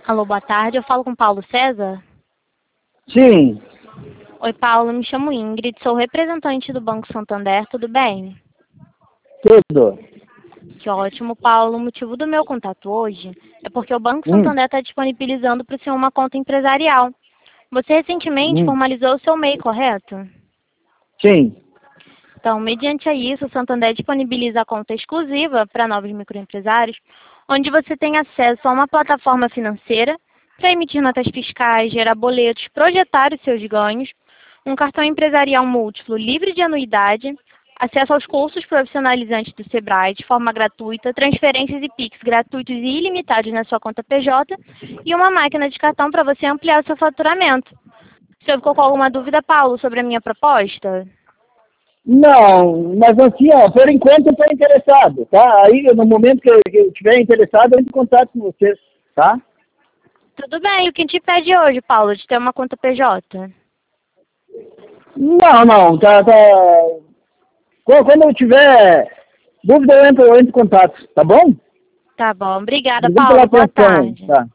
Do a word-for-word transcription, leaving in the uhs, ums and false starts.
Alô, boa tarde. Eu falo com Paulo César? Sim. Oi, Paulo. Me chamo Ingrid. Sou representante do Banco Santander. Tudo bem? Tudo. Que ótimo, Paulo. O motivo do meu contato hoje é porque o Banco Hum. Santander está disponibilizando para o senhor uma conta empresarial. Você recentemente Hum. formalizou o seu M E I, correto? Sim. Então, mediante a isso, o Santander disponibiliza a conta exclusiva para novos microempresários, onde você tem acesso a uma plataforma financeira para emitir notas fiscais, gerar boletos, projetar os seus ganhos, um cartão empresarial múltiplo livre de anuidade, acesso aos cursos profissionalizantes do Sebrae de forma gratuita, transferências e Pix gratuitos e ilimitados na sua conta P J e uma máquina de cartão para você ampliar o seu faturamento. Você ficou com alguma dúvida, Paulo, sobre a minha proposta? Não, mas assim, ó, por enquanto eu estou interessado, tá? Aí, no momento que eu, que eu estiver interessado, eu entro em contato com vocês, tá? Tudo bem. O que te pede hoje, Paulo, de ter uma conta P J? Não, não, tá, tá... Quando quando eu tiver dúvida, eu entro, eu entro em contato, tá bom? Tá bom. Obrigada, Obrigado pela Paulo. Boa atenção, tarde. tá?